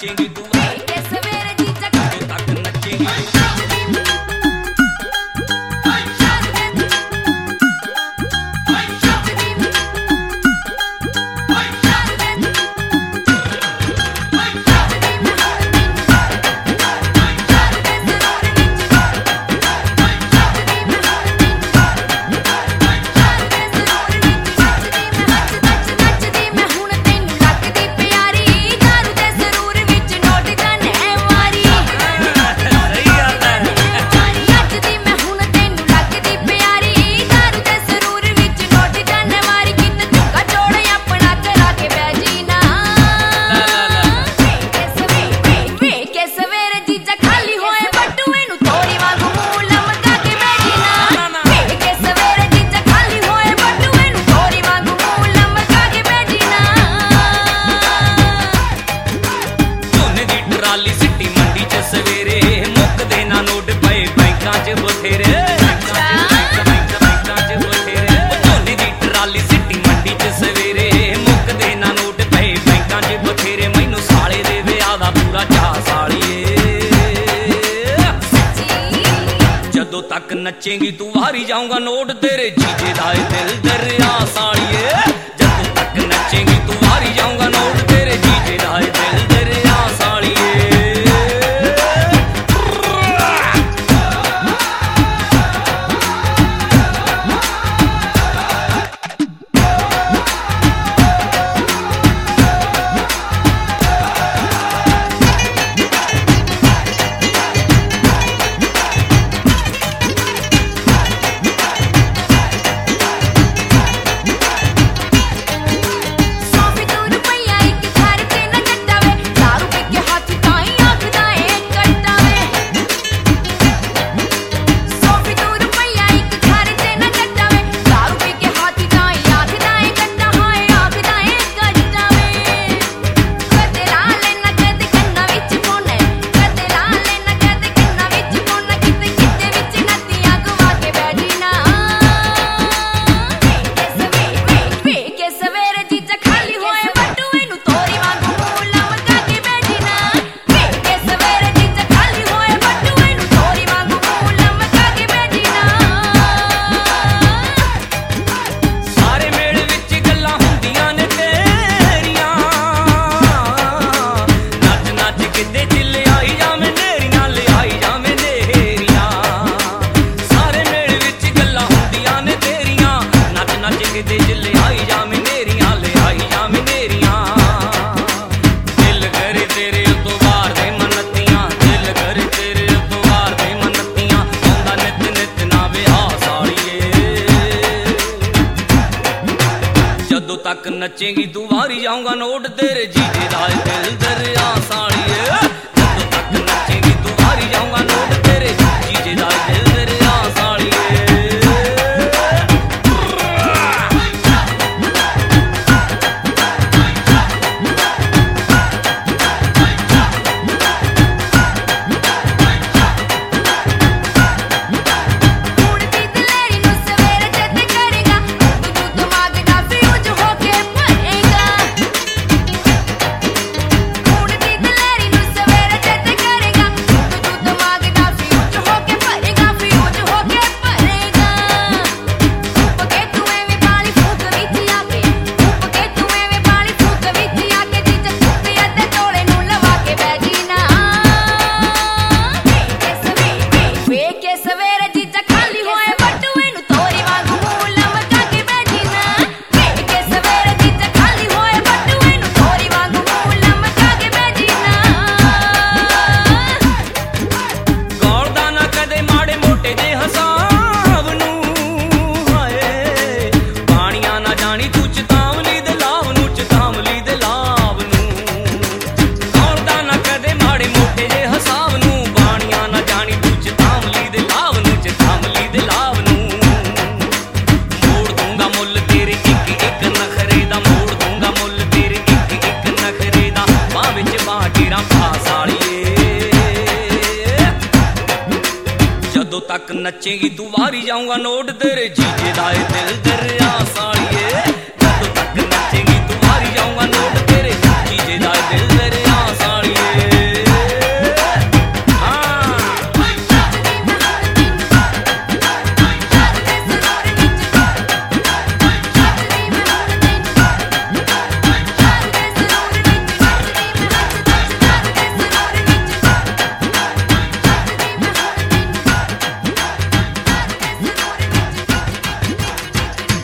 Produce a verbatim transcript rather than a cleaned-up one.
नचेंगी तू के सवेरे जीजा कदों तक नचेंगी तक नचेंगी तू हारी जाऊंगा नोट तेरे जीजे दाए दिल दरिया साड़िए जब तक नचेंगी तू हारी जाऊंगा नोट तेरे जीजे दाए दिल दरिया साड़िए तक नचेंगी तू हारी जाऊंगा नोट तेरे जीजे दाए दिल दरिया साड़िए जब तक नचेंगी तू हारी जाऊंगा नोट तेरे जीजे दाए दिल दरिया साड़िए तक नचेंगी तू हारी जाऊंगा नोट तेरे जीजे दाए दिल दरिया साड़िए।